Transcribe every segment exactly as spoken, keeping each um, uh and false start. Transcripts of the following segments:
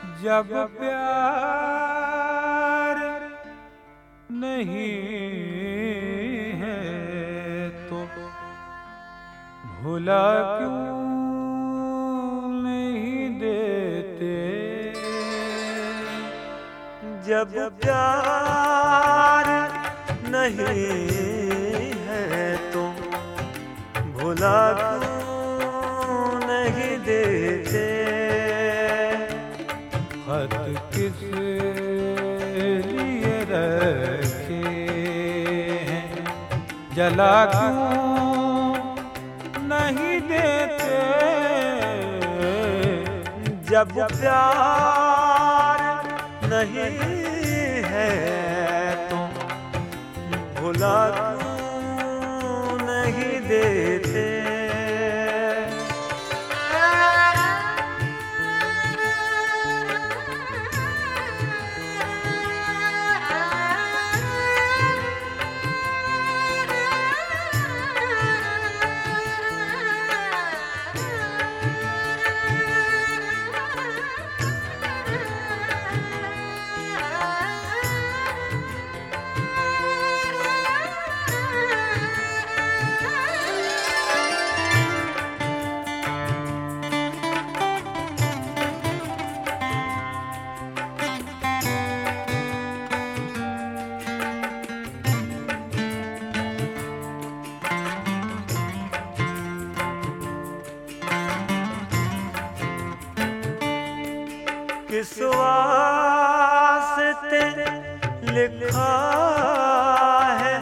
जब प्यार नहीं है तो भुला क्यों नहीं देते। जब प्यार नहीं है तो भुला क्यों नहीं देते। खत किस लिए रखे हैं जला क्यों नहीं देते। जब प्यार नहीं है तो भुला क्यों नहीं देते। किस वास्ते लिखा है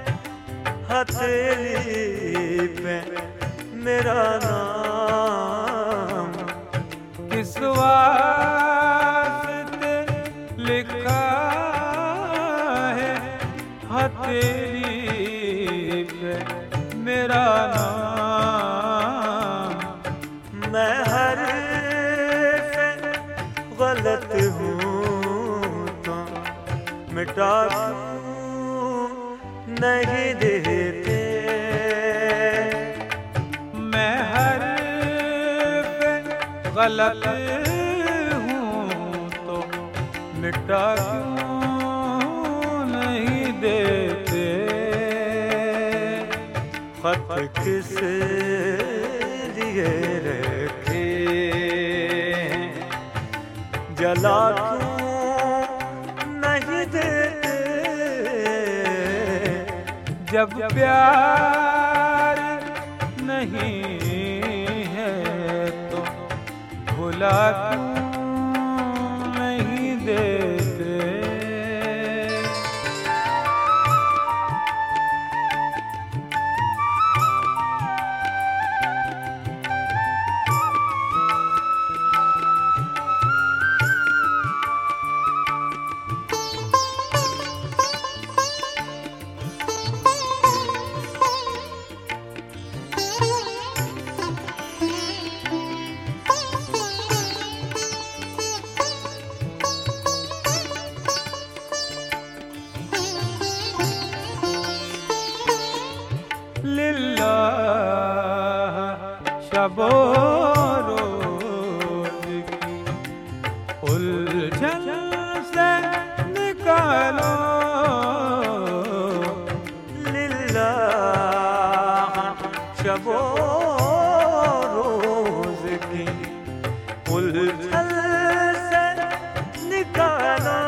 हथेली पे मेरा नाम। किस वास्ते लिखा है हथेली पे मेरा नाम। मैं हर गलत हूँ तो मिटा क्यों नहीं देते। मैं हर पे गलत हूँ तो मिटा क्यों नहीं देते। खत किस लिए रखे जला क्यों नहीं देते। जब प्यार नहीं है तो भुला क्यों नहीं देते। लिल्लाह शबो रोज की उलझन से निकालो। लिल्लाह शबो रोज की उलझन से निकालो।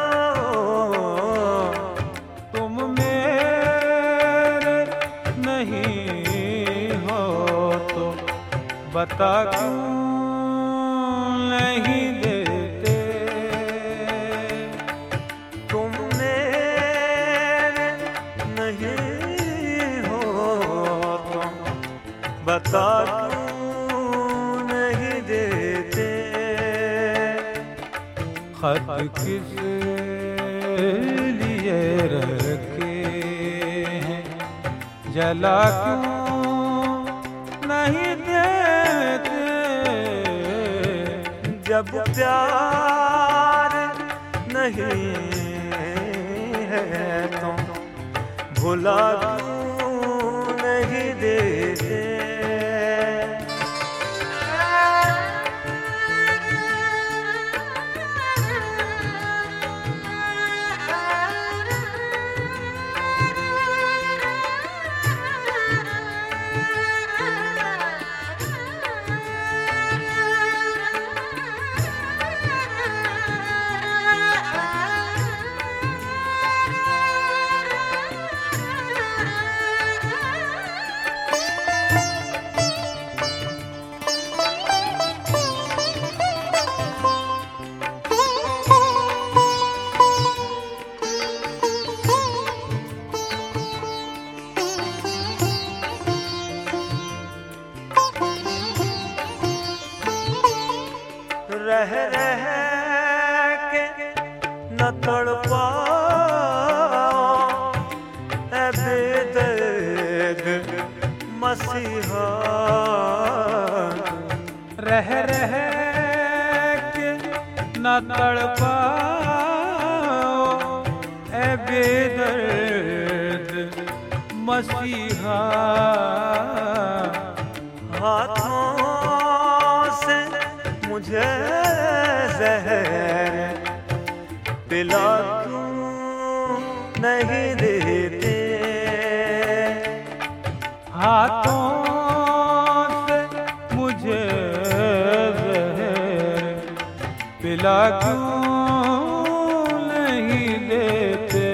तुम मेरे नहीं हो तो बता क्यों नहीं देते। तुम मेरे नहीं हो तो बता क्यों नहीं देते। खत किस लिए रखे हैं जला क्यों नहीं देते। जब प्यार नहीं है तो भुला क्यों नहीं देते। रह रह के न तड़पाओ ऐ बेदर्द मसीहा। रह रह के न तड़पाओ ऐ बेदर्द मसीहा। हाथों से मुझे जहर पिला क्यों नहीं देते। हाथों से मुझे जहर पिला क्यों नहीं देते।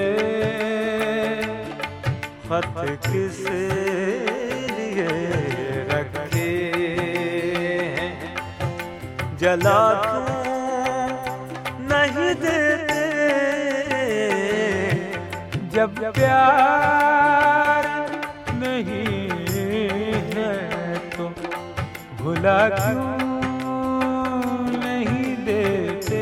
खत किस लिए रखे हैं जला क्यों नहीं देते। जब प्यार नहीं है तो भुला क्यों नहीं देते।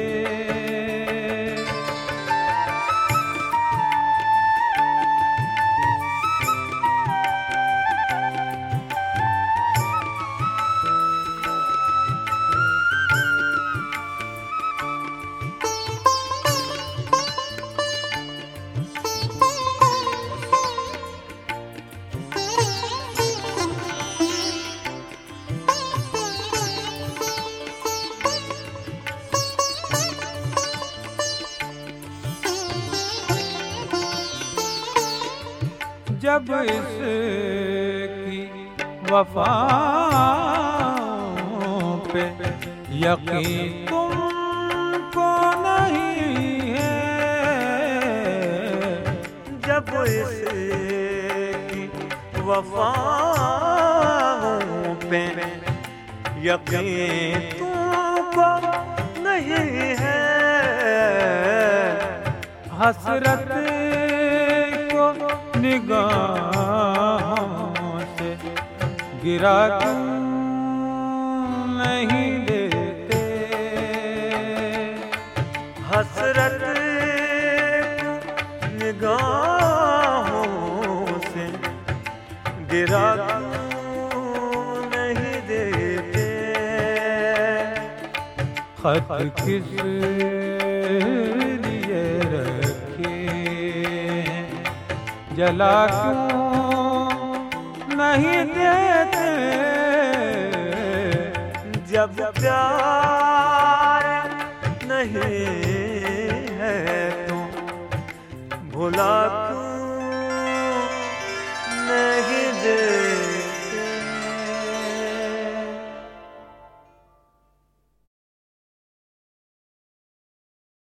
जब इसकी वफाओं पे यकीन तुमको नहीं है। जब इसकी वफाओं पे यकीन तुमको नहीं है। हसरत को निगाहों से गिरा क्यों नहीं देते। हसरत को निगाहों से गिरा क्यों नहीं देते। खत किस लिए रखे हैं जला क्यों नहीं देते। जब प्यार नहीं है तो भुला क्यों